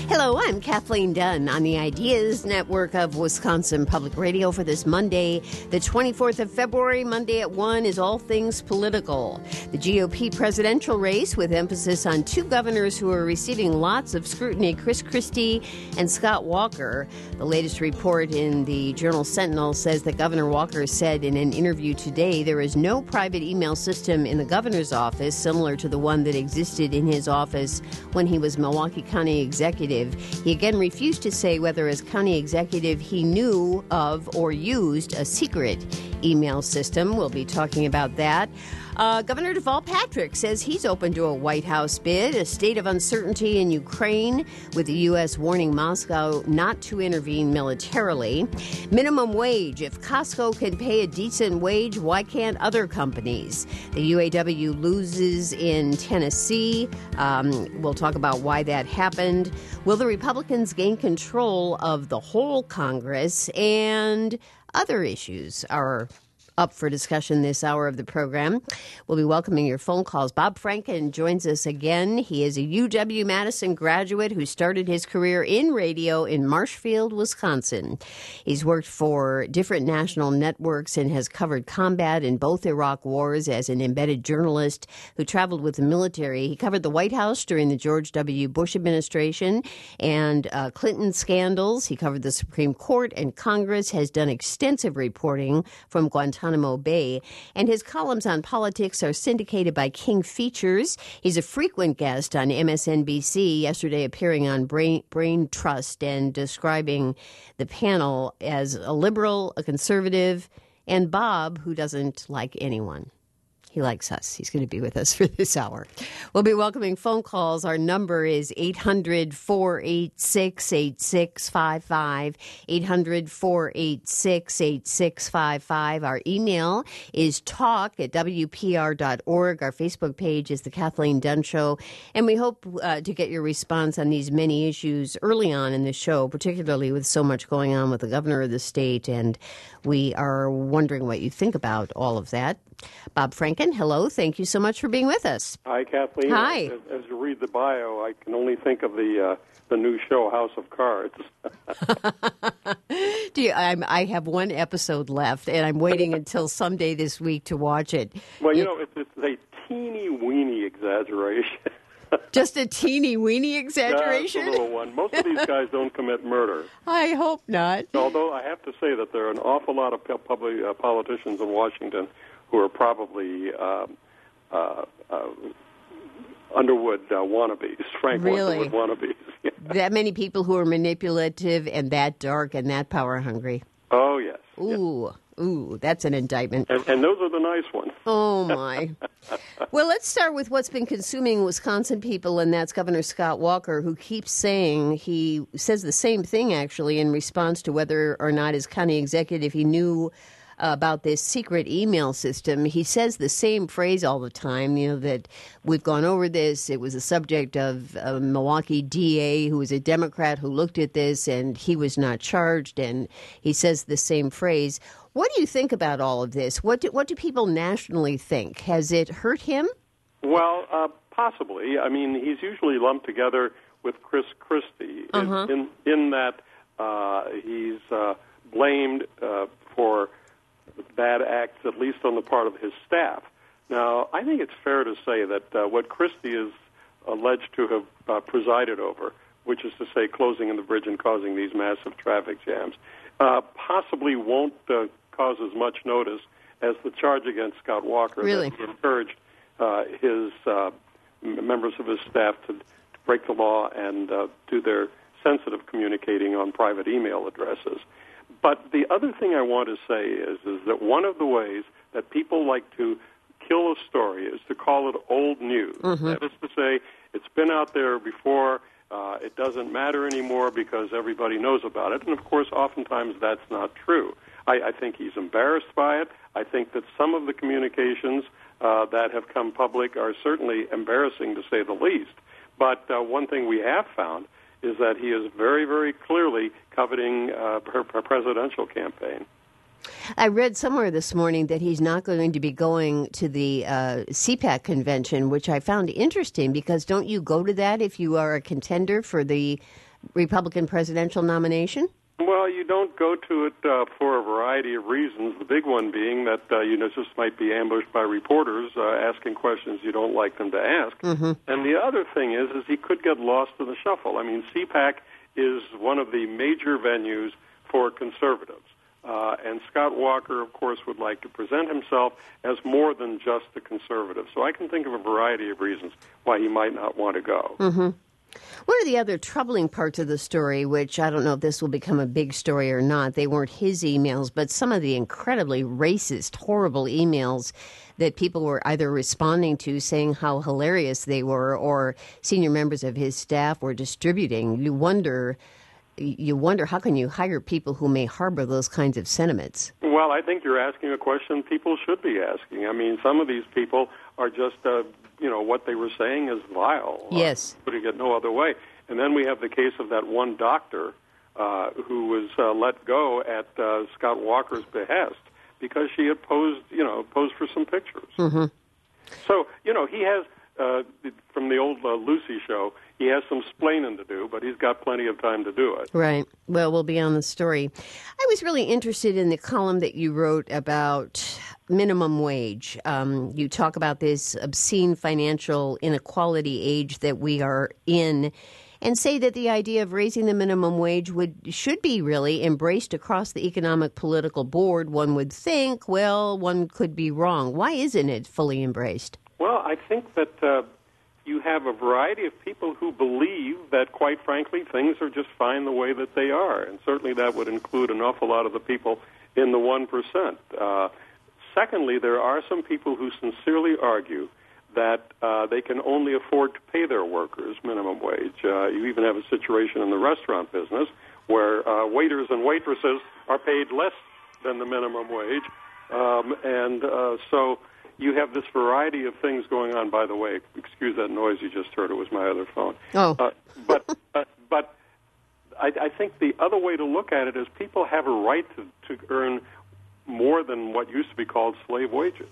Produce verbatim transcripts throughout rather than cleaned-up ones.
Hello, I'm Kathleen Dunn on the Ideas Network of Wisconsin Public Radio for this Monday, the twenty-fourth of February. Monday at one is all things political. The G O P presidential race with emphasis on two governors who are receiving lots of scrutiny, Chris Christie and Scott Walker. The latest report in the Journal Sentinel says that Governor Walker said in an interview today there is no private email system in the governor's office similar to the one that existed in his office when he was Milwaukee County executive. He again refused to say whether as county executive he knew of or used a secret email system. We'll be talking about that. Uh, Governor Deval Patrick says he's open to a White House bid, a state of uncertainty in Ukraine, with the U S warning Moscow not to intervene militarily. Minimum wage. If Costco can pay a decent wage, why can't other companies? The U A W loses in Tennessee. Um, we'll talk about why that happened. Will the Republicans gain control of the whole Congress? And other issues are up for discussion this hour of the program. We'll be welcoming your phone calls. Bob Franken joins us again. He is a U W-Madison graduate who started his career in radio in Marshfield, Wisconsin. He's worked for different national networks and has covered combat in both Iraq wars as an embedded journalist who traveled with the military. He covered the White House during the George W. Bush administration and uh, Clinton scandals. He covered the Supreme Court and Congress, has done extensive reporting from Guantanamo Bay, and his columns on politics are syndicated by King Features. He's a frequent guest on M S N B C, yesterday appearing on Brain, Brain Trust and describing the panel as a liberal, a conservative, and Bob, who doesn't like anyone. He likes us. He's going to be with us for this hour. We'll be welcoming phone calls. Our number is eight hundred, four eight six, eight six five five, eight hundred, four eight six, eight six five five. Our email is talk at W P R dot org. Our Facebook page is The Kathleen Dunn Show. And we hope uh, to get your response on these many issues early on in the show, particularly with so much going on with the governor of the state. And we are wondering what you think about all of that. Bob Franken, hello. Thank you so much for being with us. Hi, Kathleen. Hi. As, as you read the bio, I can only think of the uh, the new show House of Cards. Do you, I'm, I have one episode left, and I'm waiting until someday this week to watch it. Well, you it, know, it's, it's a teeny-weeny exaggeration. Just a teeny-weeny exaggeration? Just a little one. Most of these guys don't commit murder. I hope not. Although I have to say that there are an awful lot of public uh, politicians in Washington who are probably uh, uh, uh, Underwood uh, wannabes, Frank really? Underwood wannabes. Yeah. That many people who are manipulative and that dark and that power hungry. Oh, yes. Ooh, yes. Ooh, that's an indictment. And, and those are the nice ones. Oh, my. Well, let's start with what's been consuming Wisconsin people, and that's Governor Scott Walker, who keeps saying, he says the same thing, actually, in response to whether or not as county executive he knew about this secret email system. He says the same phrase all the time, you know, that we've gone over this. It was a subject of a Milwaukee D A who was a Democrat who looked at this, and he was not charged, and he says the same phrase. What do you think about all of this? What do, what do people nationally think? Has it hurt him? Well, uh, possibly. I mean, he's usually lumped together with Chris Christie uh-huh. in, in that uh, he's uh, blamed uh, for bad acts, at least on the part of his staff. Now, I think it's fair to say that uh, what Christie is alleged to have uh, presided over, which is to say closing in the bridge and causing these massive traffic jams, uh, possibly won't uh, cause as much notice as the charge against Scott Walker really? that he encouraged uh, his uh, members of his staff to, to break the law and uh, do their sensitive communicating on private email addresses. But the other thing I want to say is, is that one of the ways that people like to kill a story is to call it old news. Mm-hmm. That is to say, it's been out there before, uh, it doesn't matter anymore because everybody knows about it. And, of course, oftentimes that's not true. I, I think he's embarrassed by it. I think that some of the communications uh, that have come public are certainly embarrassing, to say the least. But uh, one thing we have found is that he is very, very clearly coveting uh, her, her presidential campaign. I read somewhere this morning that he's not going to be going to the uh, C PAC convention, which I found interesting because don't you go to that if you are a contender for the Republican presidential nomination? Well, you don't go to it uh, for a variety of reasons, the big one being that uh, you know, just might be ambushed by reporters uh, asking questions you don't like them to ask. Mm-hmm. And the other thing is, is he could get lost in the shuffle. I mean, C PAC is one of the major venues for conservatives. Uh, and Scott Walker, of course, would like to present himself as more than just a conservative. So I can think of a variety of reasons why he might not want to go. Mm-hmm. One of the other troubling parts of the story, which I don't know if this will become a big story or not, they weren't his emails, but some of the incredibly racist, horrible emails that people were either responding to, saying how hilarious they were, or senior members of his staff were distributing. You wonder, you wonder, how can you hire people who may harbor those kinds of sentiments? Well, I think you're asking a question people should be asking. I mean, some of these people are just, uh, you know, what they were saying is vile. Yes. Uh, putting it no other way. And then we have the case of that one doctor uh, who was uh, let go at uh, Scott Walker's behest because she had posed, you know, posed for some pictures. Mm-hmm. So, you know, he has, uh, from the old uh, Lucy show, he has some splaining to do, but he's got plenty of time to do it. Right. Well, we'll be on the story. I was really interested in the column that you wrote about minimum wage. Um, you talk about this obscene financial inequality age that we are in, and say that the idea of raising the minimum wage would should be really embraced across the economic political board. One would think, well, one could be wrong. Why isn't it fully embraced? Well, I think that uh, you have a variety of people who believe that, quite frankly, things are just fine the way that they are. And certainly that would include an awful lot of the people in the one percent. Uh, secondly, there are some people who sincerely argue that uh, they can only afford to pay their workers minimum wage. Uh, you even have a situation in the restaurant business where uh, waiters and waitresses are paid less than the minimum wage. Um, and uh, so you have this variety of things going on. By the way, excuse that noise you just heard. It was my other phone. Oh. Uh, but uh, but I, I think the other way to look at it is people have a right to, to earn more than what used to be called slave wages.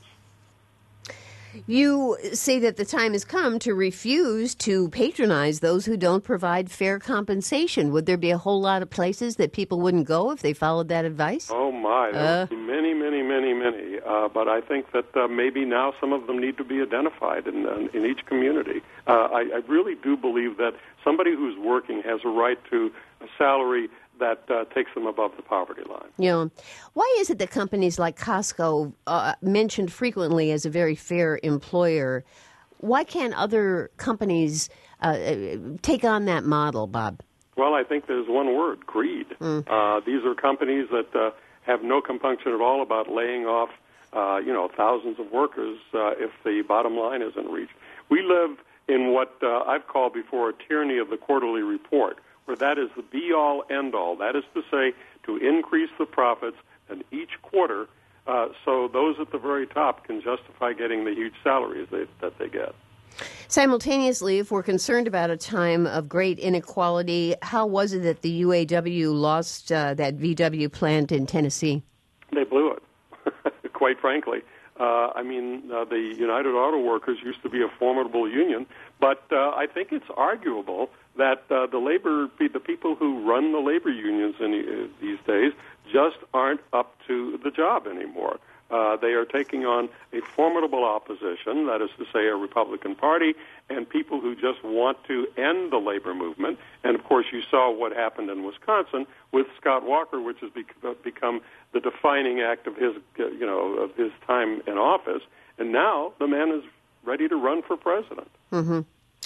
You say that the time has come to refuse to patronize those who don't provide fair compensation. Would there be a whole lot of places that people wouldn't go if they followed that advice? Oh, my. There Uh. would be many, many, many, many. Uh, but I think that uh, maybe now some of them need to be identified in, in, in each community. Uh, I, I really do believe that somebody who's working has a right to a salary that uh, takes them above the poverty line. Yeah. Why is it that companies like Costco, uh, mentioned frequently as a very fair employer, why can't other companies uh, take on that model, Bob? Well, I think there's one word, greed. Mm. Uh, these are companies that uh, have no compunction at all about laying off, uh, you know, thousands of workers uh, if the bottom line isn't reached. We live in what uh, I've called before a tyranny of the quarterly report, where that is the be-all, end-all. That is to say, to increase the profits in each quarter uh, so those at the very top can justify getting the huge salaries they, that they get. Simultaneously, if we're concerned about a time of great inequality, how was it that the U A W lost uh, that V W plant in Tennessee? They blew it, quite frankly. Uh, I mean, uh, the United Auto Workers used to be a formidable union, but uh, I think it's arguable that uh, the labor, the people who run the labor unions in uh, these days just aren't up to the job anymore. Uh, they are taking on a formidable opposition, that is to say a Republican Party, and people who just want to end the labor movement. And, of course, you saw what happened in Wisconsin with Scott Walker, which has bec- become the defining act of his, you know, of his time in office. And now the man is ready to run for president. Mm-hmm.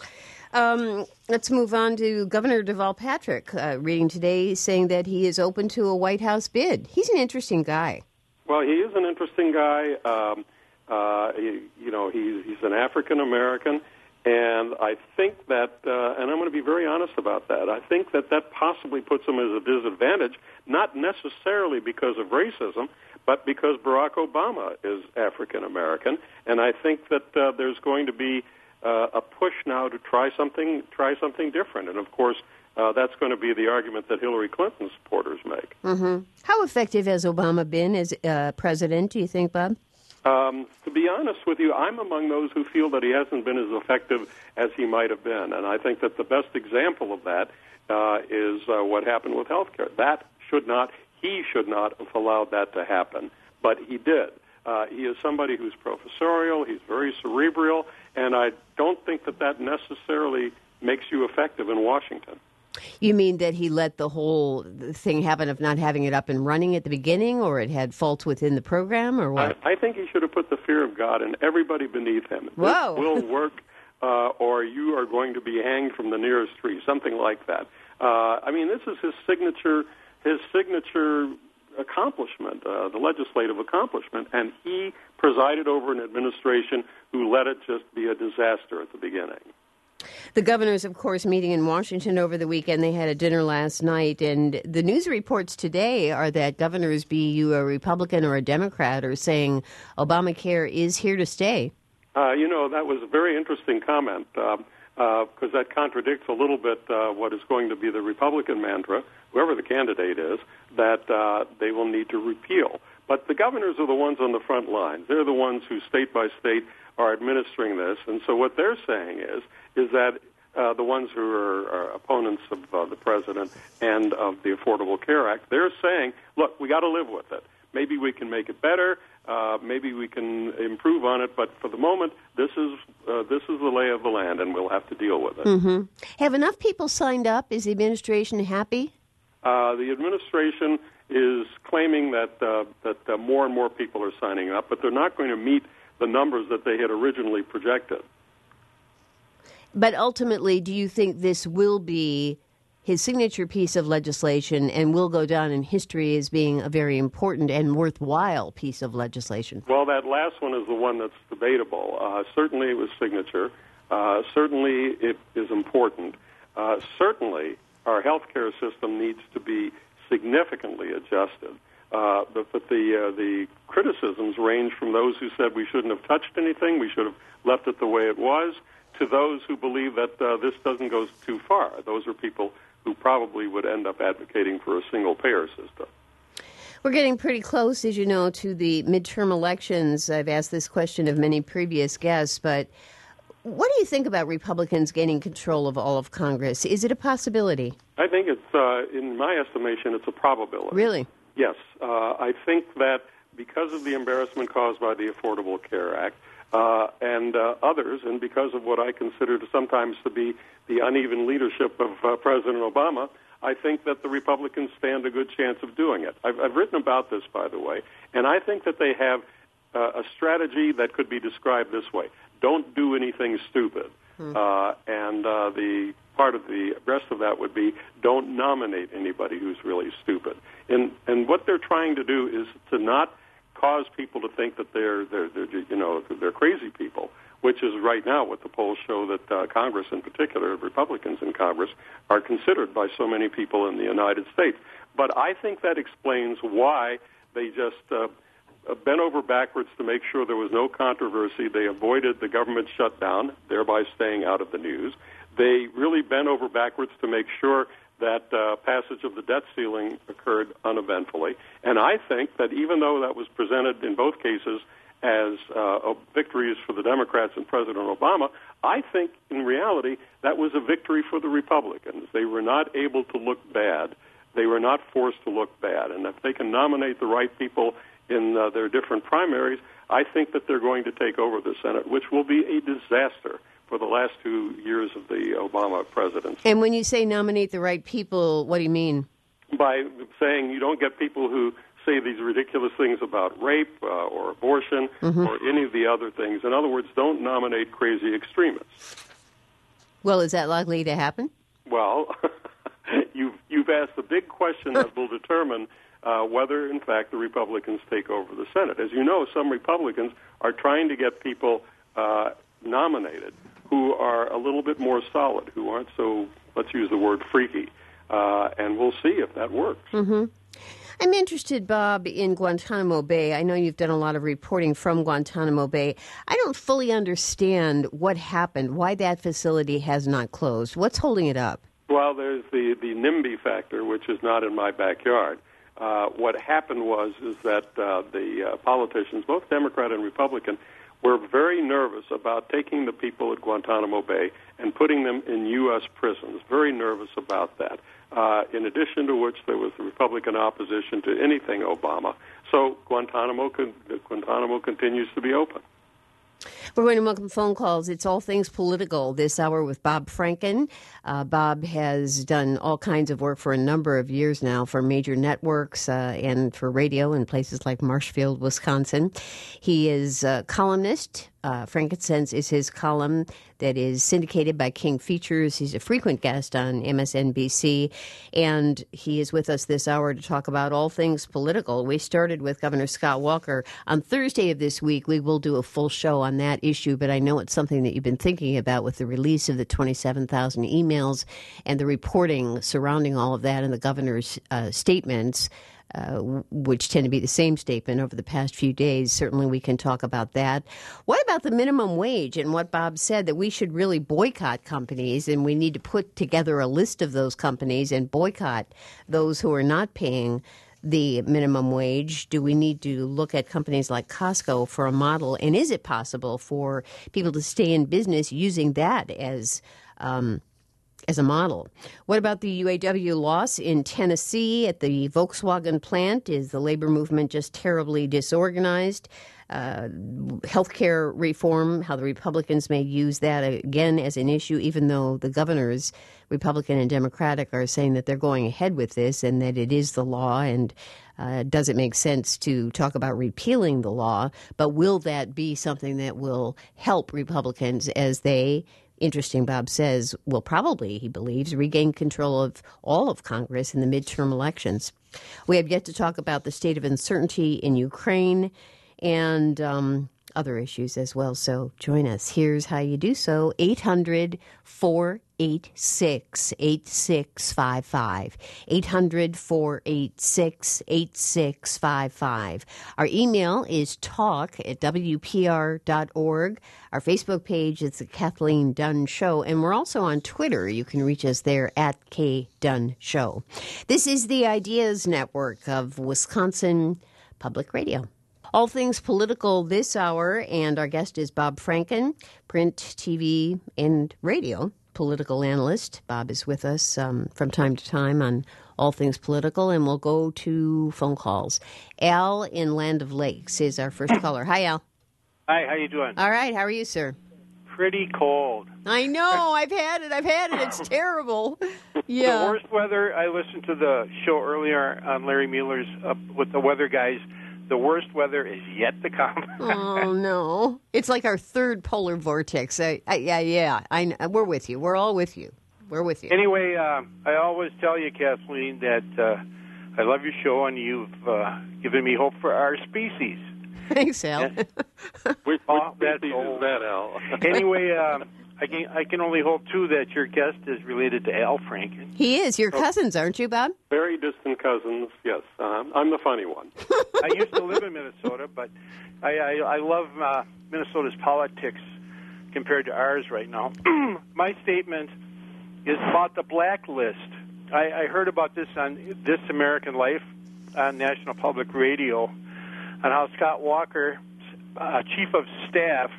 Um, let's move on to Governor Deval Patrick, uh, reading today saying that he is open to a White House bid. He's an interesting guy. Well, he is an interesting guy. Um, uh, he, you know, he's, he's an African-American, and I think that, uh, and I'm going to be very honest about that, I think that that possibly puts him at a disadvantage, not necessarily because of racism, but because Barack Obama is African-American, and I think that uh, there's going to be uh, a push now to try something, try something different, and of course, Uh, that's going to be the argument that Hillary Clinton supporters make. Mm-hmm. How effective has Obama been as uh, president, do you think, Bob? Um, to be honest with you, I'm among those who feel that he hasn't been as effective as he might have been. And I think that the best example of that uh, is uh, what happened with health care. That should not, he should not have allowed that to happen, but he did. Uh, he is somebody who's professorial, he's very cerebral, and I don't think that that necessarily makes you effective in Washington. You mean that he let the whole thing happen of not having it up and running at the beginning, or it had faults within the program, or what? I, I think he should have put the fear of God in everybody beneath him. Whoa. This will work, uh, or you are going to be hanged from the nearest tree, something like that. Uh, I mean, this is his signature, his signature accomplishment, uh, the legislative accomplishment, and he presided over an administration who let it just be a disaster at the beginning. The governors, of course, meeting in Washington over the weekend. They had a dinner last night, and the news reports today are that governors, be you a Republican or a Democrat, are saying Obamacare is here to stay. Uh, you know, that was a very interesting comment, because uh, uh, that contradicts a little bit uh, what is going to be the Republican mantra, whoever the candidate is, that uh, they will need to repeal. But the governors are the ones on the front lines. They're the ones who, state by state, are administering this. And so what they're saying is, is that uh, the ones who are, are opponents of uh, the president and of the Affordable Care Act, they're saying, look, we got to live with it. Maybe we can make it better. Uh, maybe we can improve on it. But for the moment, this is uh, this is the lay of the land, and we'll have to deal with it. Mm-hmm. Have enough people signed up? Is the administration happy? Uh, the administration is claiming that uh, that uh, more and more people are signing up, but they're not going to meet the numbers that they had originally projected. But ultimately, do you think this will be his signature piece of legislation and will go down in history as being a very important and worthwhile piece of legislation? Well, that last one is the one that's debatable. Uh, certainly it was signature. Uh, certainly it is important. Uh, certainly our health care system needs to be significantly adjusted. Uh, but but the, uh, the criticisms range from those who said we shouldn't have touched anything, we should have left it the way it was, to those who believe that uh, this doesn't go too far. Those are people who probably would end up advocating for a single-payer system. We're getting pretty close, as you know, to the midterm elections. I've asked this question of many previous guests, but what do you think about Republicans gaining control of all of Congress? Is it a possibility? I think it's, uh, in my estimation, it's a probability. Really? Yes. Uh, I think that because of the embarrassment caused by the Affordable Care Act, Uh, and uh, others, and because of what I consider to sometimes to be the uneven leadership of uh, President Obama, I think that the Republicans stand a good chance of doing it. I've, I've written about this, by the way, and I think that they have uh, a strategy that could be described this way. Don't do anything stupid. Hmm. Uh, and uh, the part of the rest of that would be don't nominate anybody who's really stupid. And, and what they're trying to do is to not cause people to think that they're, they're, they're, you know, they're crazy people, which is right now what the polls show that uh, Congress, in particular, Republicans in Congress, are considered by so many people in the United States. But I think that explains why they just uh, bent over backwards to make sure there was no controversy. They avoided the government shutdown, thereby staying out of the news. They really bent over backwards to make sure that uh, passage of the debt ceiling occurred uneventfully. And I think that even though that was presented in both cases as uh, victories for the Democrats and President Obama, I think in reality that was a victory for the Republicans. They were not able to look bad. They were not forced to look bad. And if they can nominate the right people in uh, their different primaries, I think that they're going to take over the Senate, which will be a disaster for the last two years of the Obama presidency. And when you say nominate the right people, what do you mean? By saying you don't get people who say these ridiculous things about rape uh, or abortion mm-hmm. or any of the other things. In other words, don't nominate crazy extremists. Well, is that likely to happen? Well, you've, you've asked the big question that will determine uh, whether, in fact, the Republicans take over the Senate. As you know, some Republicans are trying to get people uh, nominated who are a little bit more solid, who aren't so, let's use the word, freaky. Uh, and we'll see if that works. Mm-hmm. I'm interested, Bob, in Guantanamo Bay. I know you've done a lot of reporting from Guantanamo Bay. I don't fully understand what happened, why that facility has not closed. What's holding it up? Well, there's the, the NIMBY factor, which is not in my backyard. Uh, what happened was is that uh, the uh, politicians, both Democrat and Republican, were very nervous about taking the people at Guantanamo Bay and putting them in U S prisons, very nervous about that. Uh, in addition to which, there was the Republican opposition to anything Obama. So Guantanamo, con- Guantanamo continues to be open. We're going to welcome phone calls. It's All Things Political this hour with Bob Franken. Uh, Bob has done all kinds of work for a number of years now for major networks uh, and for radio in places like Marshfield, Wisconsin. He is a columnist. Uh, Frankincense is his column that is syndicated by King Features. He's a frequent guest on M S N B C, and he is with us this hour to talk about all things political. We started with Governor Scott Walker. On Thursday of this week, we will do a full show on that issue, but I know it's something that you've been thinking about with the release of the twenty-seven thousand emails and the reporting surrounding all of that and the governor's uh, statements. Uh, which tend to be the same statement over the past few days. Certainly we can talk about that. What about the minimum wage and what Bob said, that we should really boycott companies and we need to put together a list of those companies and boycott those who are not paying the minimum wage? Do we need to look at companies like Costco for a model? And is it possible for people to stay in business using that as um as a model? What about the U A W loss in Tennessee at the Volkswagen plant? Is the labor movement just terribly disorganized? Uh, healthcare reform, how the Republicans may use that again as an issue, even though the governors, Republican and Democratic, are saying that they're going ahead with this and that it is the law, and uh, does it make sense to talk about repealing the law? But will that be something that will help Republicans as they, interesting, Bob says, will probably, he believes, regain control of all of Congress in the midterm elections? We have yet to talk about the state of uncertainty in Ukraine and um, other issues as well. So join us. Here's how you do so. eight hundred, four eight six, eight six five five. eight hundred, four eight six, eight six five five. Our email is talk at W P R dot org. Our Facebook page is the Kathleen Dunn Show. And we're also on Twitter. You can reach us there at K Dunn Show. This is the Ideas Network of Wisconsin Public Radio. All things political this hour, and our guest is Bob Franken, print, T V, and radio political analyst. Bob is with us um, from time to time on All Things Political, and we'll go to phone calls. Al in Land of Lakes is our first caller. Hi, Al. Hi, how you doing? All right, how are you, sir? Pretty cold. I know, I've had it, I've had it, it's terrible. Yeah. The worst weather, I listened to the show earlier on Larry Mueller's uh, with the weather guys. The worst weather is yet to come. Oh, no. It's like our third polar vortex. I, I, yeah, yeah. I, we're with you. We're all with you. We're with you. Anyway, uh, I always tell you, Kathleen, that uh, I love your show, and you've uh, given me hope for our species. Thanks, Al. Which, which oh, species is that, Al? Anyway, um, I can I can only hope, too, that your guest is related to Al Franken. He is. You're cousins, aren't you, Bob? Very distant cousins, yes. Uh, I'm the funny one. I used to live in Minnesota, but I, I, I love uh, Minnesota's politics compared to ours right now. My statement is about the blacklist. I, I heard about this on This American Life on National Public Radio, on how Scott Walker, uh, chief of staff,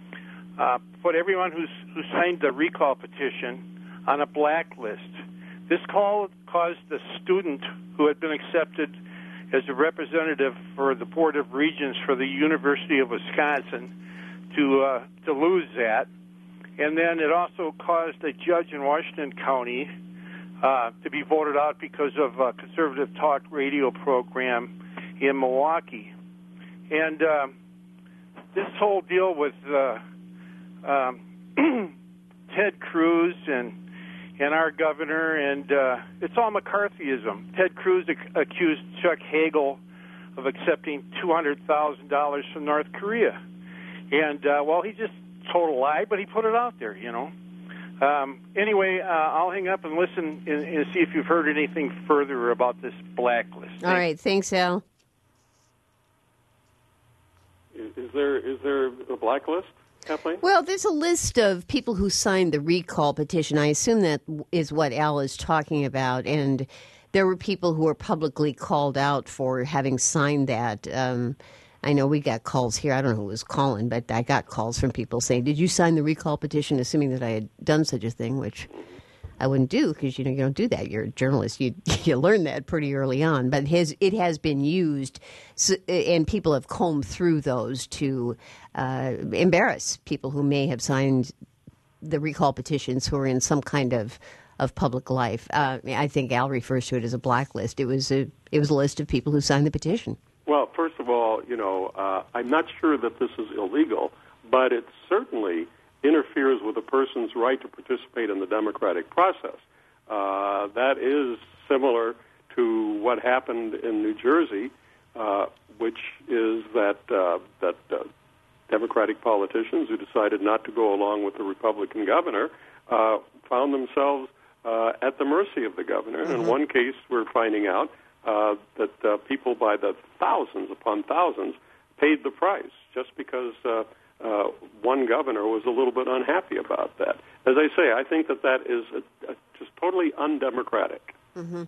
uh, put everyone who's who signed the recall petition on a blacklist. This call caused a student who had been accepted as a representative for the Board of Regents for the University of Wisconsin to uh, to lose that. And then it also caused a judge in Washington County uh, to be voted out because of a conservative talk radio program in Milwaukee. And um, this whole deal with uh, um, Ted Cruz and and our governor, and uh, it's all McCarthyism. Ted Cruz ac- accused Chuck Hagel of accepting two hundred thousand dollars from North Korea. And, uh, well, he just told a lie, but he put it out there, you know. Um, anyway, uh, I'll hang up and listen and, and see if you've heard anything further about this blacklist. All Thanks. right. Thanks, Al. Is, is there is there a blacklist, Kathleen? Well, there's a list of people who signed the recall petition. I assume that is what Al is talking about. And there were people who were publicly called out for having signed that. Um, I know we got calls here. I don't know who was calling, but I got calls from people saying, "Did you sign the recall petition?" assuming that I had done such a thing, which I wouldn't do because, you know, you don't do that. You're a journalist. You you learn that pretty early on. But his, it has been used, so, and people have combed through those to uh, embarrass people who may have signed the recall petitions who are in some kind of, of public life. Uh, I think Al refers to it as a blacklist. It was a, it was a list of people who signed the petition. Well, first of all, you know, uh, I'm not sure that this is illegal, but it certainly interferes with a person's right to participate in the democratic process. Uh, that is similar to what happened in New Jersey, uh, which is that uh, that uh, Democratic politicians who decided not to go along with the Republican governor uh, found themselves uh, at the mercy of the governor. Mm-hmm. And in one case, we're finding out uh, that uh, people by the thousands upon thousands paid the price just because uh, Uh, one governor was a little bit unhappy about that. As I say, I think that that is a, a, just totally undemocratic. Mm-hmm.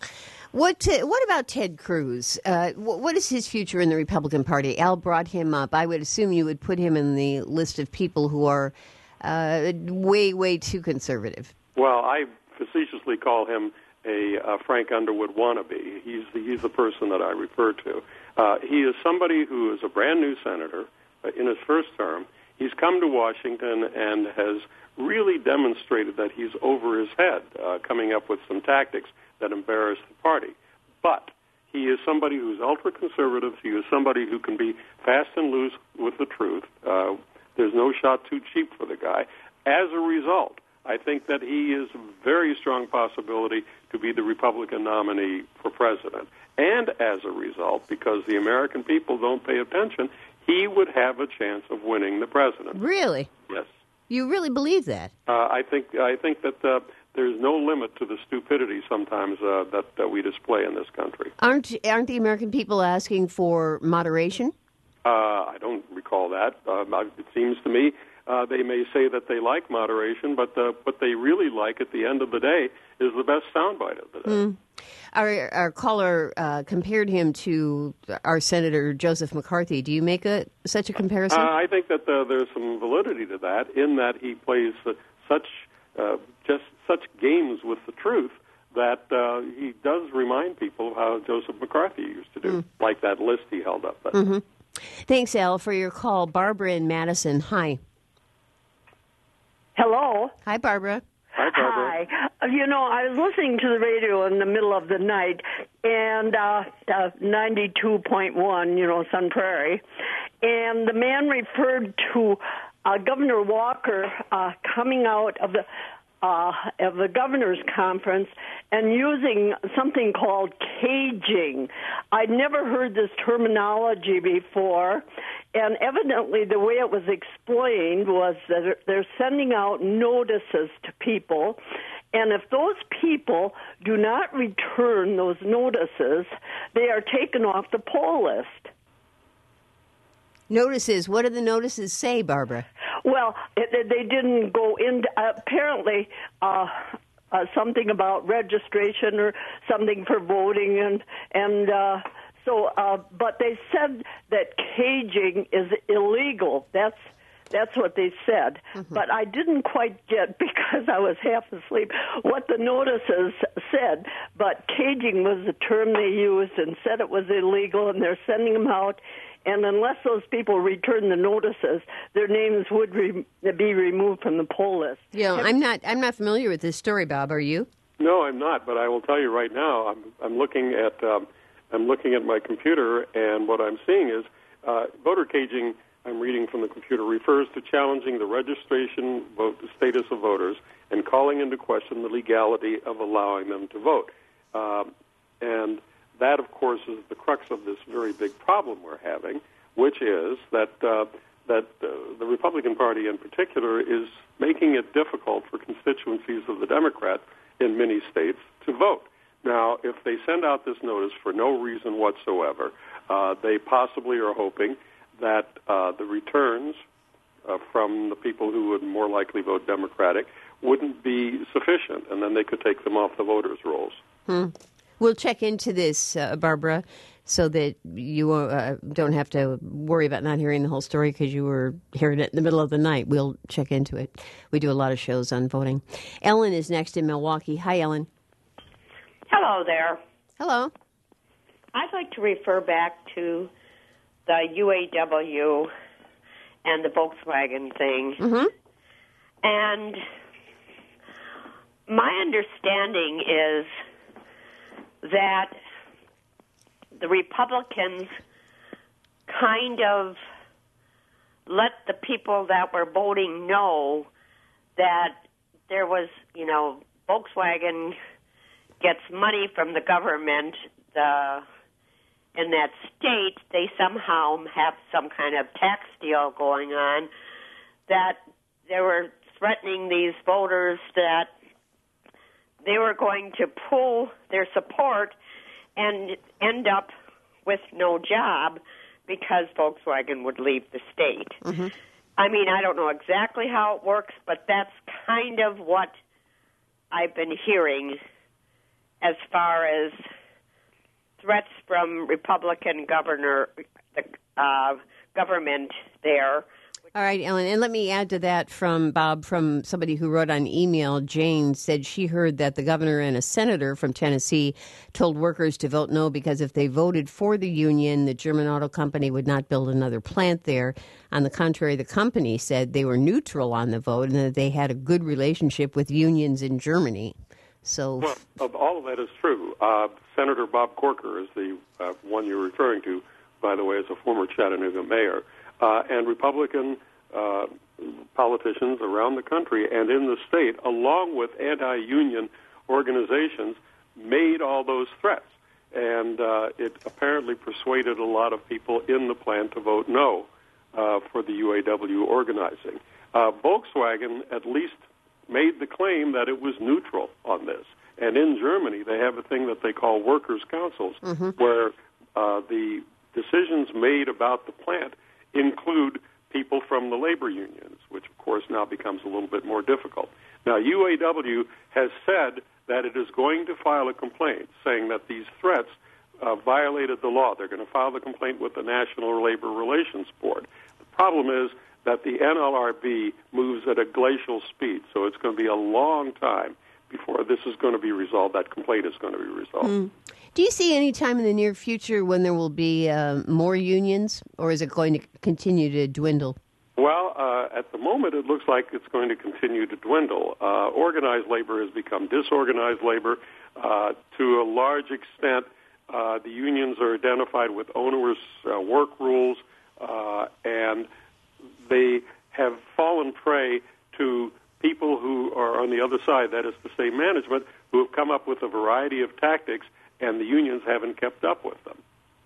What uh, What about Ted Cruz? Uh, wh- what is his future in the Republican Party? Al brought him up. I would assume you would put him in the list of people who are uh, way, way too conservative. Well, I facetiously call him a uh, Frank Underwood wannabe. He's the, he's the person that I refer to. Uh, he is somebody who is a brand new senator in his first term. He's come to Washington and has really demonstrated that he's over his head, uh, coming up with some tactics that embarrass the party. But he is somebody who's ultra-conservative. He is somebody who can be fast and loose with the truth. Uh, there's no shot too cheap for the guy. As a result, I think that he is a very strong possibility to be the Republican nominee for president. And as a result, because the American people don't pay attention, he would have a chance of winning the presidency. Really? Yes. You really believe that? Uh, I think I think that uh, there's no limit to the stupidity sometimes uh, that, that we display in this country. Aren't aren't the American people asking for moderation? Uh, I don't recall that. Uh, it seems to me uh, they may say that they like moderation, but uh, what they really like at the end of the day is the best soundbite of the day. Mm. Our, our caller uh, compared him to our Senator Joseph McCarthy. Do you make a such a comparison? Uh, I think that uh, there's some validity to that, in that he plays uh, such uh, just such games with the truth that uh, he does remind people of how Joseph McCarthy used to do, mm. like that list he held up. Mm-hmm. Thanks, Al, for your call. Barbara in Madison. Hi. Hello. Hi, Barbara. Hi, Barbara. Hi. You know, I was listening to the radio in the middle of the night, and uh, uh, ninety-two point one, you know, Sun Prairie, and the man referred to uh, Governor Walker uh, coming out of the uh, of the governor's conference and using something called caging. I'd never heard this terminology before, and evidently the way it was explained was that they're sending out notices to people, and if those people do not return those notices, they are taken off the poll list. Notices. What do the notices say, Barbara? Well, it, they didn't go into, uh, apparently, uh, uh, something about registration or something for voting, and, and uh, so, uh, but they said that caging is illegal. That's That's what they said. Mm-hmm. But I didn't quite get, because I was half asleep, what the notices said. But caging was the term they used and said it was illegal, and they're sending them out. And unless those people return the notices, their names would re- be removed from the poll list. Yeah, I'm not. I'm not familiar with this story, Bob. Are you? No, I'm not. But I will tell you right now. I'm, I'm looking at. Um, I'm looking at my computer, and what I'm seeing is uh, voter caging. I'm reading from the computer, refers to challenging the registration vote status of voters and calling into question the legality of allowing them to vote. Um, and that, of course, is the crux of this very big problem we're having, which is that uh, that uh, the Republican Party in particular is making it difficult for constituencies of the Democrats in many states to vote. Now, if they send out this notice for no reason whatsoever, uh, they possibly are hoping that uh, the returns uh, from the people who would more likely vote Democratic wouldn't be sufficient, and then they could take them off the voters' rolls. Hmm. We'll check into this, uh, Barbara, so that you uh, don't have to worry about not hearing the whole story because you were hearing it in the middle of the night. We'll check into it. We do a lot of shows on voting. Ellen is next in Milwaukee. Hi, Ellen. Hello there. Hello. I'd like to refer back to the U A W and the Volkswagen thing. Mm-hmm. And my understanding is that the Republicans kind of let the people that were voting know that there was, you know, Volkswagen gets money from the government. The in that state, they somehow have some kind of tax deal going on, that they were threatening these voters that they were going to pull their support and end up with no job because Volkswagen would leave the state. Mm-hmm. I mean, I don't know exactly how it works, but that's kind of what I've been hearing as far as threats from Republican governor, uh, government there. All right, Ellen, and let me add to that from Bob, from somebody who wrote on email. Jane said she heard that the governor and a senator from Tennessee told workers to vote no because if they voted for the union, the German auto company would not build another plant there. On the contrary, the company said they were neutral on the vote and that they had a good relationship with unions in Germany. So, well, all of that is true. Uh, Senator Bob Corker is the uh, one you're referring to, by the way, as a former Chattanooga mayor. Uh, and Republican uh, politicians around the country and in the state, along with anti-union organizations, made all those threats. And uh, it apparently persuaded a lot of people in the plan to vote no uh, for the U A W organizing. Uh, Volkswagen at least made the claim that it was neutral on this. And in Germany, they have a thing that they call workers' councils, mm-hmm. where uh, the decisions made about the plant include people from the labor unions, which, of course, now becomes a little bit more difficult. Now, U A W has said that it is going to file a complaint saying that these threats uh, violated the law. They're going to file the complaint with the National Labor Relations Board. The problem is that the N L R B moves at a glacial speed, so it's going to be a long time before this is going to be resolved. That complaint is going to be resolved. Mm. Do you see any time in the near future when there will be uh, more unions, or is it going to continue to dwindle? Well, uh, at the moment, it looks like it's going to continue to dwindle. Uh, organized labor has become disorganized labor. Uh, to a large extent, uh, the unions are identified with onerous uh, work rules, uh, and they have fallen prey to people who are on the other side, that is to say management, who have come up with a variety of tactics, and the unions haven't kept up with them.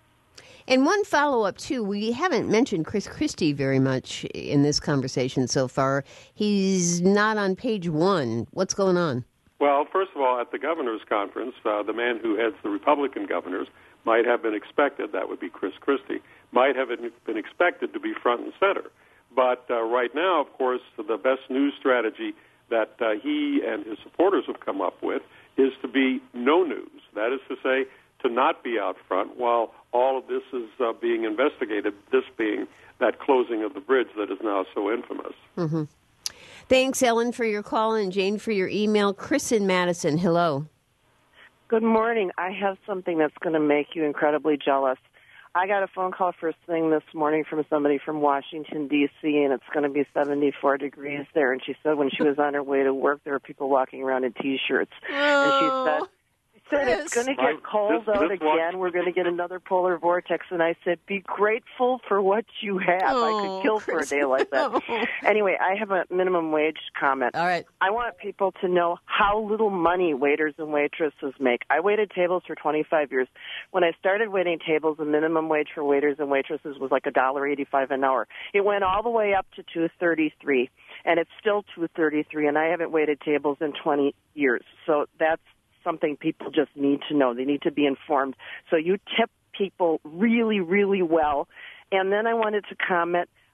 And one follow-up, too, we haven't mentioned Chris Christie very much in this conversation so far. He's not on page one. What's going on? Well, first of all, at the governor's conference, uh, the man who heads the Republican governors might have been expected, that would be Chris Christie, might have been expected to be front and center. But uh, right now, of course, the best news strategy that uh, he and his supporters have come up with is to be no news. That is to say, to not be out front while all of this is uh, being investigated, this being that closing of the bridge that is now so infamous. Mm-hmm. Thanks, Ellen, for your call, and Jane for your email. Chris in Madison, hello. Good morning. I have something that's going to make you incredibly jealous. I got a phone call first thing this morning from somebody from Washington, D C, and it's going to be seventy-four degrees there. And she said when she was on her way to work, there were people walking around in T-shirts. Oh, and she said, said it's going to get Right. cold This- out this again. We're going to get another polar vortex. And I said, be grateful for what you have. Oh, I could kill Chris, for a day like that. no. Anyway, I have a minimum wage comment. All right. I want people to know how little money waiters and waitresses make. I waited tables for twenty-five years. When I started waiting tables, the minimum wage for waiters and waitresses was like one dollar eighty-five an hour. It went all the way up to two thirty-three, and it's still two thirty-three, and I haven't waited tables in twenty years. So that's something people just need to know. They need to be informed. So you tip people really, really well. And then I wanted to comment,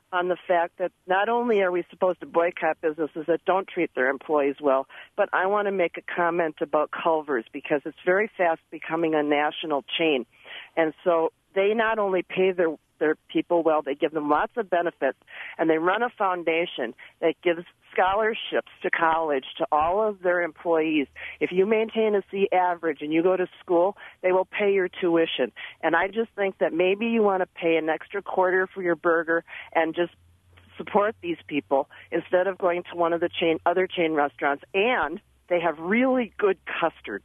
on the fact that not only are we supposed to boycott businesses that don't treat their employees well, but I want to make a comment about Culver's because it's very fast becoming a national chain. And so they not only pay their their people well, they give them lots of benefits, and they run a foundation that gives scholarships to college to all of their employees. If you maintain a C average and you go to school, they will pay your tuition. And I just think that maybe you want to pay an extra quarter for your burger and just support these people instead of going to one of the chain other chain restaurants. And they have really good custard.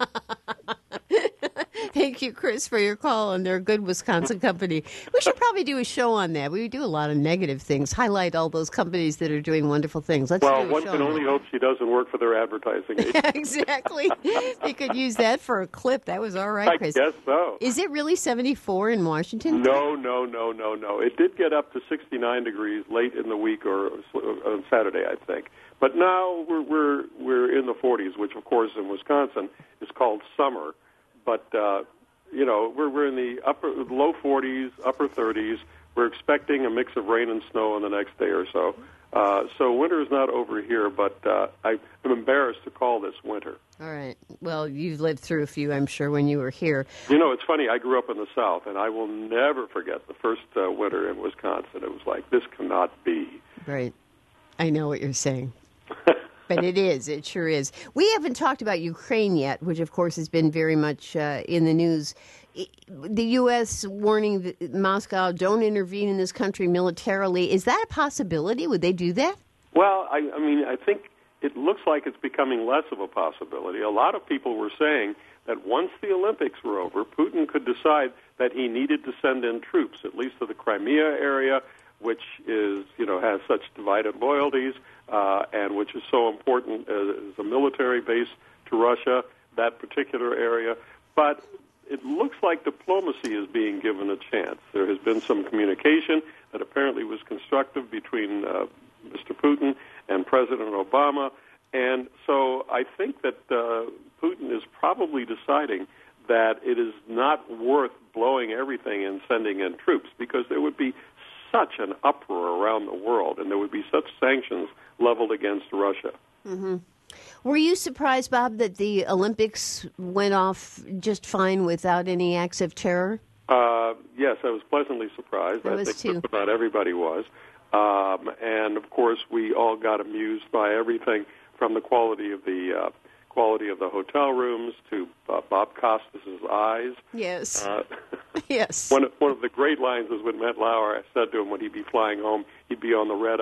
Thank you, Chris, for your call, and they're a good Wisconsin company. We should probably do a show on that. We do a lot of negative things, highlight all those companies that are doing wonderful things. Let's well, do a one show can on only that. hope she doesn't work for their advertising agency. Yeah, exactly. They could use that for a clip. That was all right, I Chris. guess so. Is it really seventy-four in Washington? No, no, no, no, no. It did get up to sixty-nine degrees late in the week or on Saturday, I think. But now we're we're we're in the forties, which of course in Wisconsin is called summer. But uh, you know we're we're in the upper low forties, upper thirties. We're expecting a mix of rain and snow on the next day or so. Uh, so winter is not over here, but uh, I, I'm embarrassed to call this winter. All right. Well, you've lived through a few, I'm sure, when you were here. You know, it's funny. I grew up in the South, and I will never forget the first uh, winter in Wisconsin. It was like, this cannot be. Right. I know what you're saying. But it is. It sure is. We haven't talked about Ukraine yet, which, of course, has been very much uh, in the news. The U S warning that Moscow, don't intervene in this country militarily. Is that a possibility? Would they do that? Well, I, I mean, I think it looks like it's becoming less of a possibility. A lot of people were saying that once the Olympics were over, Putin could decide that he needed to send in troops, at least to the Crimea area, which is, you know, has such divided loyalties, uh, and which is so important as, as a military base to Russia, that particular area. But it looks like diplomacy is being given a chance. There has been some communication that apparently was constructive between uh, Mister Putin and President Obama, and so I think that uh, Putin is probably deciding that it is not worth blowing everything and sending in troops, because there would be such an uproar around the world, and there would be such sanctions leveled against Russia. Mm-hmm. Were you surprised, Bob, that the Olympics went off just fine without any acts of terror? Uh, yes, I was pleasantly surprised. I I was think too. just about everybody was. Um, and, of course, we all got amused by everything from the quality of the uh, quality of the hotel rooms to uh, Bob Costas' eyes. Yes. Uh, yes. One, one of the great lines was when Matt Lauer said to him when he'd be flying home, he'd be on the red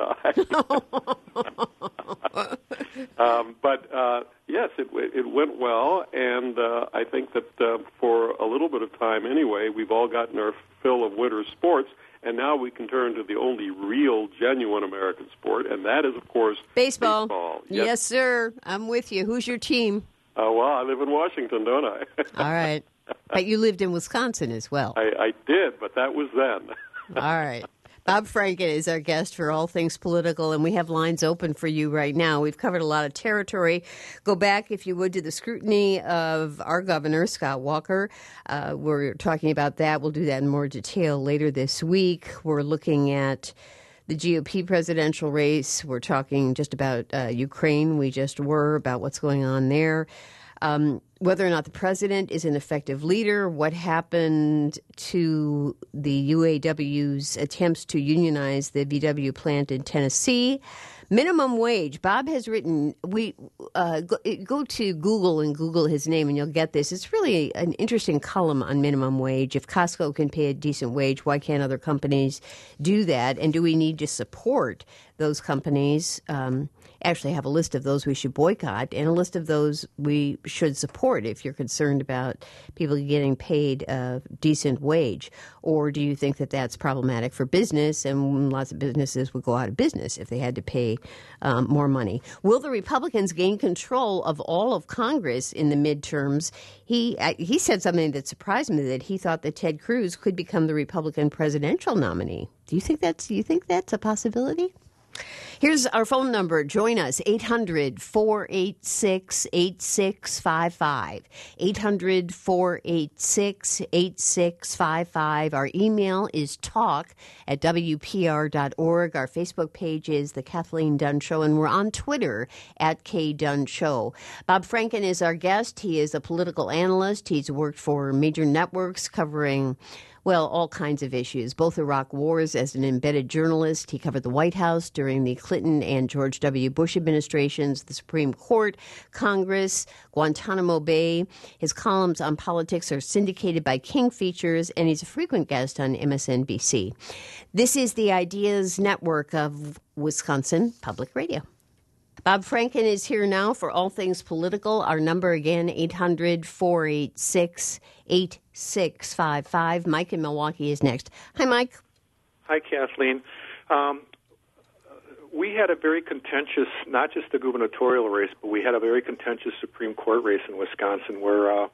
eye. um, but, uh, yes, it, it went well, and uh, I think that uh, for a little bit of time anyway, we've all gotten our fill of winter sports, and now we can turn to the only real, genuine American sport, and that is, of course, baseball. baseball. Yes. Yes. sir. I'm with you. Who's your team? Uh, well, I live in Washington, don't I? All right. But you lived in Wisconsin as well. I, I did, but that was then. All right. Bob Franken is our guest for All Things Political, and we have lines open for you right now. We've covered a lot of territory. Go back, if you would, to the scrutiny of our governor, Scott Walker. Uh, we're talking about that. We'll do that in more detail later this week. We're looking at the G O P presidential race. We're talking just about uh, Ukraine. We just were, about what's going on there. Um, whether or not the president is an effective leader, what happened to the U A W's attempts to unionize the V W plant in Tennessee, minimum wage. Bob has written, we uh, go, go to Google and Google his name and you'll get this. It's really an interesting column on minimum wage. If Costco can pay a decent wage, why can't other companies do that? And do we need to support those companies? Um, actually have a list of those we should boycott and a list of those we should support if you're concerned about people getting paid a decent wage. Or do you think that that's problematic for business, and lots of businesses would go out of business if they had to pay um, more money? Will the Republicans gain control of all of Congress in the midterms? He uh, he said something that surprised me, that he thought that Ted Cruz could become the Republican presidential nominee. Do you think that's do you think that's a possibility? Here's our phone number. Join us, eight hundred, four eight six, eight six five five. eight hundred, four eight six, eight six five five. Our email is talk at W P R dot org. Our Facebook page is The Kathleen Dunn Show, and we're on Twitter at K Dunn Show. Bob Franken is our guest. He is a political analyst. He's worked for major networks covering, well, all kinds of issues, both Iraq wars as an embedded journalist. He covered the White House during the Clinton and George W. Bush administrations, the Supreme Court, Congress, Guantanamo Bay. His columns on politics are syndicated by King Features, and he's a frequent guest on M S N B C. This is the Ideas Network of Wisconsin Public Radio. Bob Franken is here now for all things political. Our number again, eight hundred, four eight six, eight six five five. Mike in Milwaukee is next. Hi, Mike. Hi, Kathleen. Um, we had a very contentious, not just the gubernatorial race, but we had a very contentious Supreme Court race in Wisconsin where uh,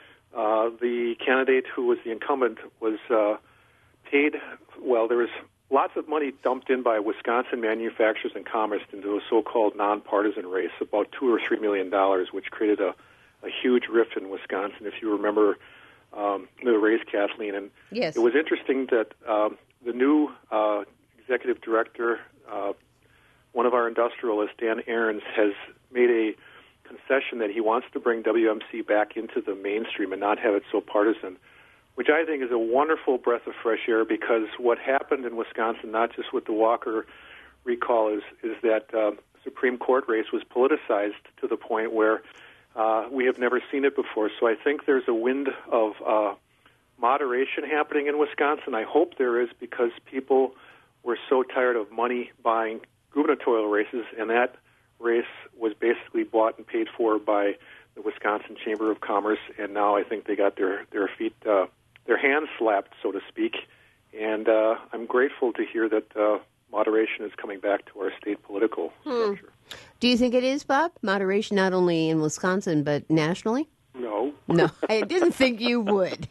uh, the candidate who was the incumbent was uh, paid, well, there was lots of money dumped in by Wisconsin manufacturers and commerce into a so-called nonpartisan race, about two or three million dollars, which created a, a huge rift in Wisconsin, if you remember um, the race, Kathleen. And yes. It was interesting that um, the new uh, executive director, uh, one of our industrialists, Dan Ahrens, has made a concession that he wants to bring W M C back into the mainstream and not have it so partisan, which I think is a wonderful breath of fresh air, because what happened in Wisconsin, not just with the Walker recall, is is that uh, Supreme Court race was politicized to the point where uh, we have never seen it before. So I think there's a wind of uh, moderation happening in Wisconsin. I hope there is, because people were so tired of money buying gubernatorial races, and that race was basically bought and paid for by the Wisconsin Chamber of Commerce, and now I think they got their, their feet uh, their hands slapped, so to speak, and uh, I'm grateful to hear that uh, moderation is coming back to our state political hmm. structure. Do you think it is, Bob? Moderation not only in Wisconsin, but nationally? No. No, I didn't think you would.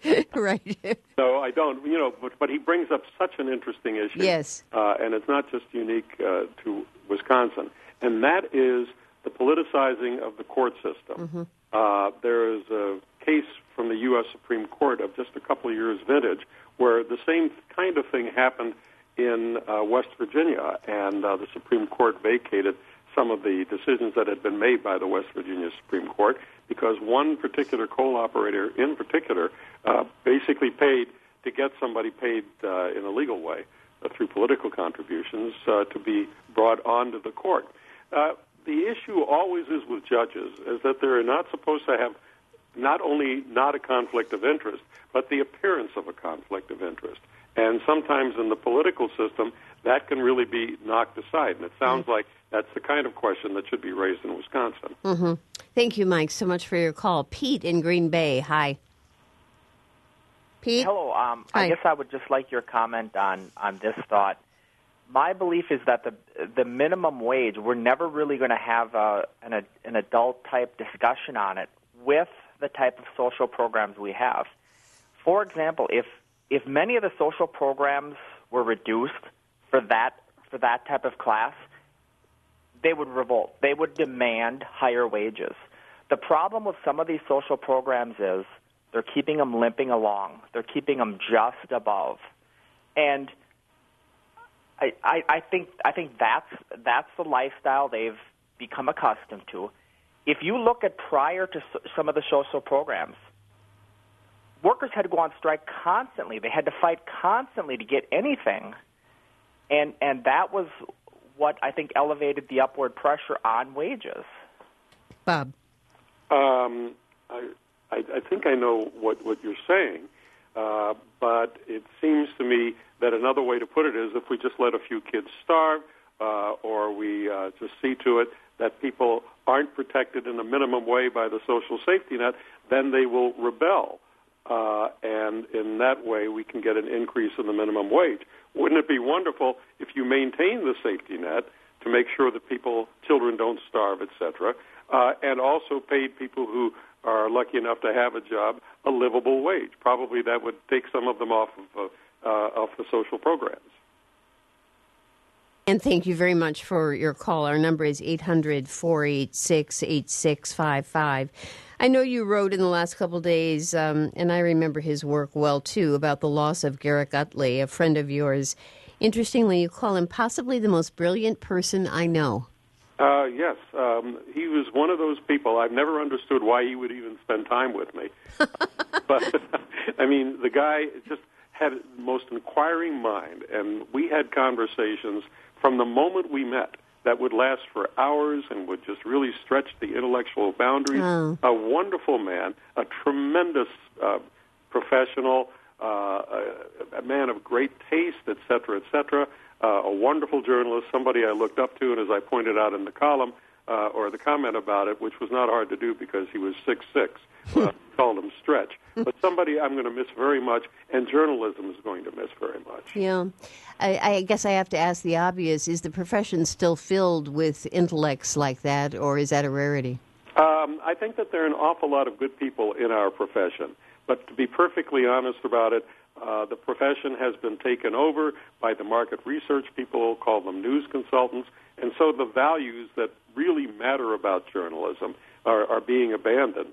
Right. No, I don't. You know, but, but he brings up such an interesting issue. Yes. Uh, and it's not just unique uh, to Wisconsin, and that is the politicizing of the court system. Mm-hmm. Uh, there is a case from the U S Supreme Court of just a couple of years vintage where the same kind of thing happened in uh, West Virginia, and uh, the Supreme Court vacated some of the decisions that had been made by the West Virginia Supreme Court because one particular coal operator in particular uh, basically paid to get somebody paid uh, in a legal way uh, through political contributions uh, to be brought onto the court. Uh, the issue always is with judges is that they're not supposed to have not only not a conflict of interest, but the appearance of a conflict of interest. And sometimes in the political system, that can really be knocked aside. And it sounds mm-hmm. like that's the kind of question that should be raised in Wisconsin. Mm-hmm. Thank you, Mike, so much for your call. Pete in Green Bay, hi. Pete? Hello. Um, hi. I guess I would just like your comment on, on this thought. My belief is that the the minimum wage, we're never really going to have a, an, an adult-type discussion on it with the type of social programs we have. For example, if if many of the social programs were reduced for that for that type of class, they would revolt. They would demand higher wages. The problem with some of these social programs is they're keeping them limping along. They're keeping them just above. And I, I, I think I think that's that's the lifestyle they've become accustomed to. If you look at prior to some of the social programs, workers had to go on strike constantly. They had to fight constantly to get anything, and and that was what I think elevated the upward pressure on wages. Bob, um, I, I I think I know what what you're saying, uh, but it seems to me that another way to put it is if we just let a few kids starve, uh, or we uh, just see to it that people aren't protected in a minimum way by the social safety net, then they will rebel. Uh, and in that way, we can get an increase in the minimum wage. Wouldn't it be wonderful if you maintain the safety net to make sure that people, children don't starve, et cetera, uh, and also paid people who are lucky enough to have a job a livable wage? Probably that would take some of them off of uh, uh, off the social programs. And thank you very much for your call. Our number is eight hundred, four eight six, eight six five five. I know you wrote in the last couple of days, um, and I remember his work well, too, about the loss of Garrick Utley, a friend of yours. Interestingly, you call him possibly the most brilliant person I know. Uh, yes. Um, he was one of those people. I've never understood why he would even spend time with me. But, I mean, the guy just had the most inquiring mind, and we had conversations from the moment we met that would last for hours and would just really stretch the intellectual boundaries. Oh. A wonderful man, a tremendous uh, professional, uh, a, a man of great taste, et cetera, et cetera, uh, a wonderful journalist, somebody I looked up to, and as I pointed out in the column, uh, or the comment about it, which was not hard to do because he was six foot six. Uh, called him Stretch. But somebody I'm going to miss very much, and journalism is going to miss very much. Yeah. I, I guess I have to ask the obvious. Is the profession still filled with intellects like that, or is that a rarity? Um, I think that there are an awful lot of good people in our profession. But to be perfectly honest about it, uh, the profession has been taken over by the market research people, call them news consultants, and so the values that really matter about journalism are, are being abandoned.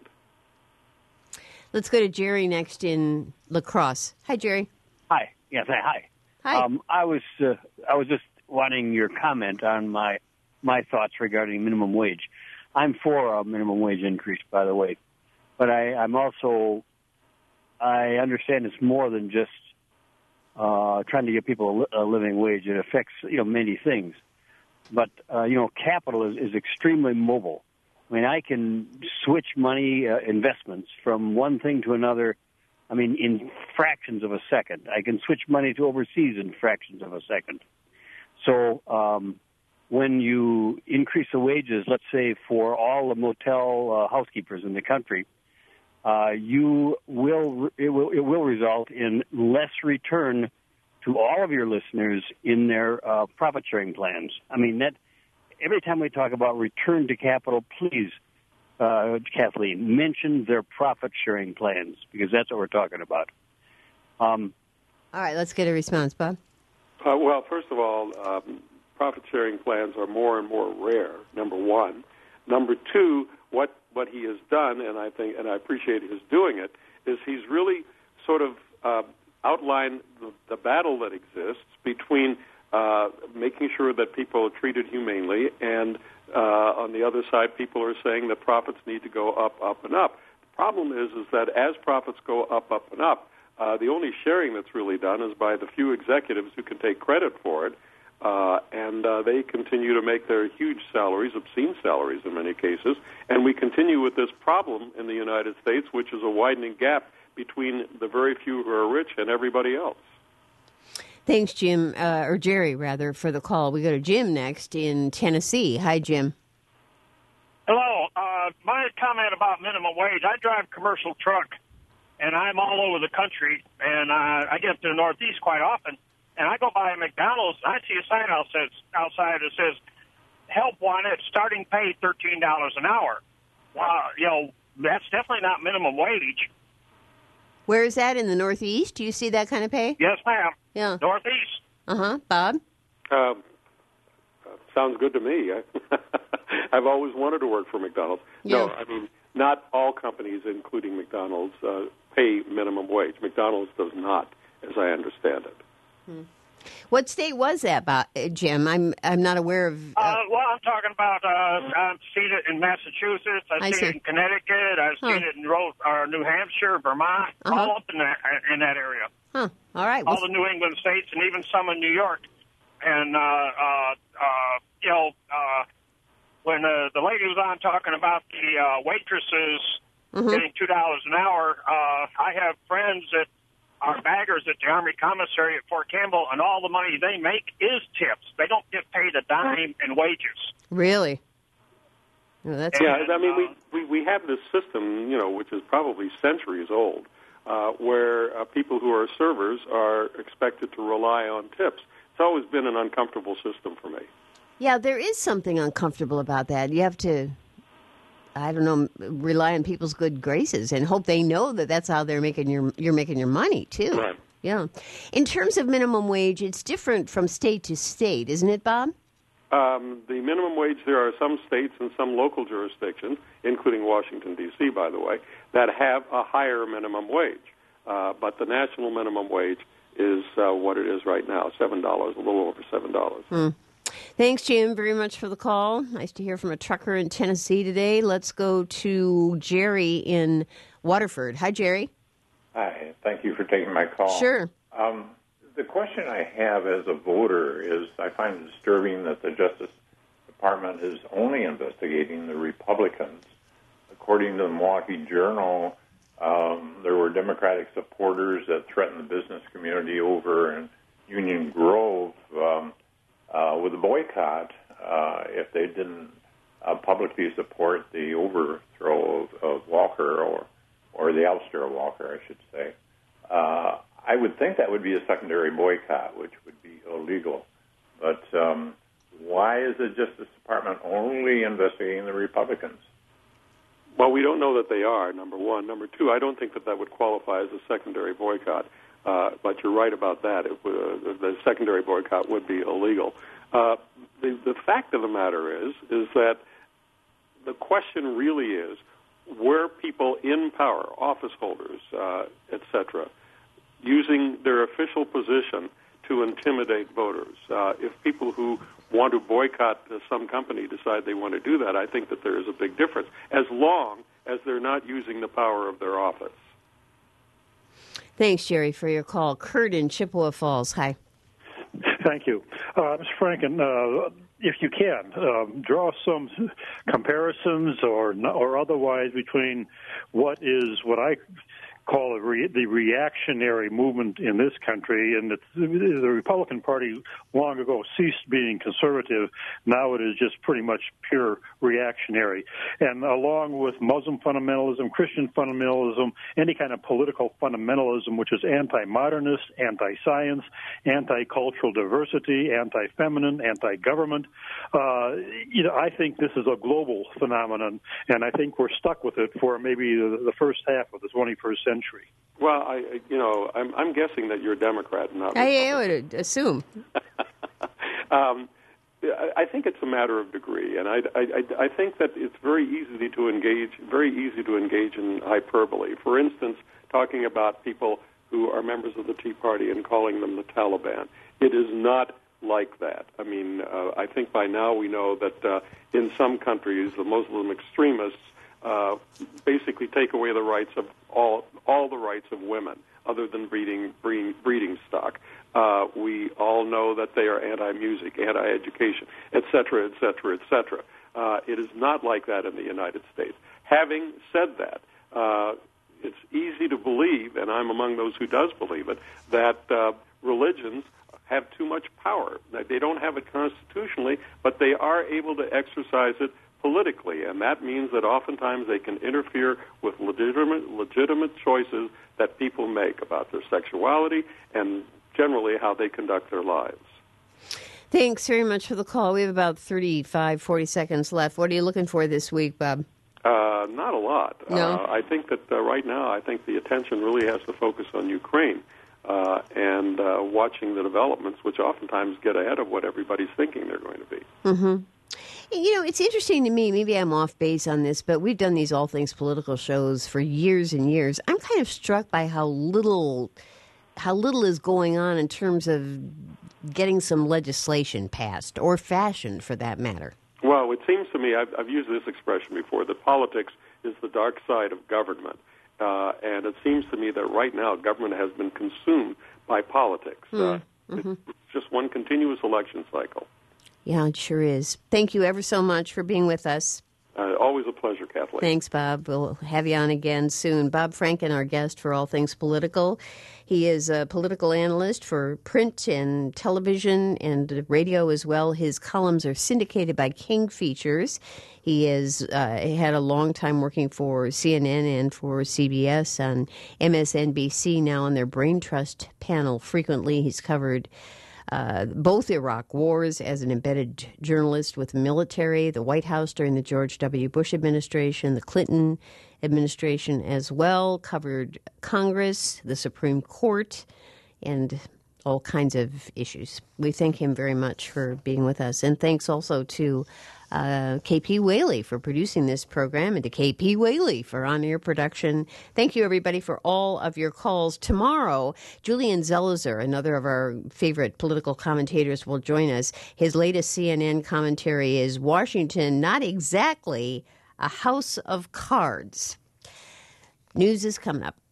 Let's go to Jerry next in La Crosse. Hi, Jerry. Hi. Yes, hi. Hi. Um, I was uh, I was just wanting your comment on my my thoughts regarding minimum wage. I'm for a minimum wage increase, by the way, but I, I'm also I understand it's more than just uh, trying to give people a, li- a living wage. It affects you know many things, but uh, you know capital is, is extremely mobile. I mean, I can switch money, uh, investments from one thing to another, I mean, in fractions of a second. I can switch money to overseas in fractions of a second. So um, when you increase the wages, let's say, for all the motel uh, housekeepers in the country, uh, you will it, will it will result in less return to all of your listeners in their uh, profit-sharing plans. I mean, that... Every time we talk about return to capital, please, uh, Kathleen, mention their profit-sharing plans, because that's what we're talking about. Um, all right, let's get a response, Bob. Uh, well, first of all, um, profit-sharing plans are more and more rare, number one. Number two, what, what he has done, and I think, and I appreciate his doing it, is he's really sort of uh, outlined the, the battle that exists between Uh, making sure that people are treated humanely, and uh, on the other side, people are saying that profits need to go up, up, and up. The problem is, is that as profits go up, up, and up, uh, the only sharing that's really done is by the few executives who can take credit for it, uh, and uh, they continue to make their huge salaries, obscene salaries in many cases, and we continue with this problem in the United States, which is a widening gap between the very few who are rich and everybody else. Thanks, Jim, uh, or Jerry, rather, for the call. We go to Jim next in Tennessee. Hi, Jim. Hello. Uh, my comment about minimum wage, I drive commercial truck, and I'm all over the country, and uh, I get up to the Northeast quite often, and I go by a McDonald's, and I see a sign outside, outside that says, help wanted, starting pay thirteen dollars an hour. Well, you know, that's definitely not minimum wage. Where is that, in the Northeast? Do you see that kind of pay? Yes, ma'am. Yeah. Northeast. Uh-huh. Bob? Um, uh, sounds good to me. I've always wanted to work for McDonald's. Yeah. No, I mean, not all companies, including McDonald's, uh, pay minimum wage. McDonald's does not, as I understand it. Hmm. What state was that, Bob, Jim? I'm I'm not aware of... Uh... Uh, well, I'm talking about, uh, I've seen it in Massachusetts, I've I seen see. it in Connecticut, I've Huh. seen it in Rhode, uh, New Hampshire, Vermont, Uh-huh. all up in that, in that area. Huh. All right. All Well, the New England states and even some in New York. And, uh, uh, uh, you know, uh, when uh, the lady was on talking about the uh, waitresses Mhm. getting two dollars an hour, uh, I have friends that are baggers at the Army Commissary at Fort Campbell, and all the money they make is tips. They don't get paid a dime in wages. really? Oh, that's Yeah, I mean, we, we, we have this system, you know, which is probably centuries old, uh, where uh, people who are servers are expected to rely on tips. It's always been an uncomfortable system for me. Yeah, there is something uncomfortable about that. You have to, I don't know, rely on people's good graces and hope they know that that's how they're making your you're making your money too. Right. Yeah. In terms of minimum wage, it's different from state to state, isn't it, Bob? Um, the minimum wage, there are some states and some local jurisdictions, including Washington, D C, by the way, that have a higher minimum wage. Uh, but the national minimum wage is uh, what it is right now, seven dollars, a little over seven dollars. Hmm. Thanks, Jim, very much for the call. Nice to hear from a trucker in Tennessee today. Let's go to Jerry in Waterford. Hi, Jerry. Hi. Thank you for taking my call. Sure. Um, the question I have as a voter is I find it disturbing that the Justice Department is only investigating the Republicans. According to the Milwaukee Journal, um, there were Democratic supporters that threatened the business community over in Union Grove um, uh, with a boycott uh, if they didn't uh, publicly support the overthrow of, of Walker or, or the ouster of Walker, I should say. Uh, I would think that would be a secondary boycott, which would be illegal. But um, why is the Justice Department only investigating the Republicans? Well, we don't know that they are, number one. Number two, I don't think that that would qualify as a secondary boycott. Uh, but you're right about that. It would, uh, the secondary boycott would be illegal. Uh, the, the fact of the matter is, is that the question really is, were people in power, office holders, uh, et cetera, using their official position to intimidate voters? Uh, if people who want to boycott uh, some company decide they want to do that, I think that there is a big difference, as long as they're not using the power of their office. Thanks, Jerry, for your call. Kurt in Chippewa Falls. Hi. Thank you. Uh, Mister Franken, uh, if you can, um, draw some comparisons or or otherwise between what is what I call a re- the reactionary movement in this country, and it's, the Republican Party long ago ceased being conservative. Now it is just pretty much pure reactionary. And along with Muslim fundamentalism, Christian fundamentalism, any kind of political fundamentalism, which is anti-modernist, anti-science, anti-cultural diversity, anti-feminine, anti-government, uh, you know, I think this is a global phenomenon, and I think we're stuck with it for maybe the, the first half of the twenty-first century. Well, I, you know, I'm, I'm guessing that you're a Democrat, not I, I would assume. um, I think it's a matter of degree, and I, I, I think that it's very easy to engage, very easy to engage in hyperbole. For instance, talking about people who are members of the Tea Party and calling them the Taliban. It is not like that. I mean, uh, I think by now we know that uh, in some countries, the Muslim extremists uh, basically take away the rights of all all the rights of women, other than breeding breeding, breeding stock. Uh, we all know that they are anti-music, anti-education, et cetera, et cetera, et cetera. Uh, it is not like that in the United States. Having said that, uh, it's easy to believe, and I'm among those who does believe it, that uh, religions have too much power. They don't have it constitutionally, but they are able to exercise it politically, and that means that oftentimes they can interfere with legitimate legitimate choices that people make about their sexuality and generally how they conduct their lives. Thanks very much for the call. We have about thirty-five, forty seconds left. What are you looking for this week, Bob? Uh, not a lot. No? Uh, I think that uh, right now, I think the attention really has to focus on Ukraine uh, and uh, watching the developments, which oftentimes get ahead of what everybody's thinking they're going to be. Mm-hmm. You know, it's interesting to me, maybe I'm off base on this, but we've done these All Things Political shows for years and years. I'm kind of struck by how little, how little is going on in terms of getting some legislation passed, or fashioned for that matter. Well, it seems to me, I've, I've used this expression before, that politics is the dark side of government. Uh, and it seems to me that right now government has been consumed by politics. Mm. Uh, Mm-hmm. It's just one continuous election cycle. Yeah, it sure is. Thank you ever so much for being with us. Uh, always a pleasure, Kathleen. Thanks, Bob. We'll have you on again soon. Bob Franken, our guest for All Things Political. He is a political analyst for print and television and radio as well. His columns are syndicated by King Features. He has uh, had a long time working for C N N and for C B S on M S N B C, now on their Brain Trust panel. Frequently, he's covered Uh, both Iraq wars as an embedded journalist with the military, the White House during the George W. Bush administration, the Clinton administration as well, covered Congress, the Supreme Court, and all kinds of issues. We thank him very much for being with us. And thanks also to uh, K P Whaley for producing this program and to K P Whaley for on-air production. Thank you, everybody, for all of your calls. Tomorrow, Julian Zelizer, another of our favorite political commentators, will join us. His latest C N N commentary is Washington, not exactly a house of cards. News is coming up.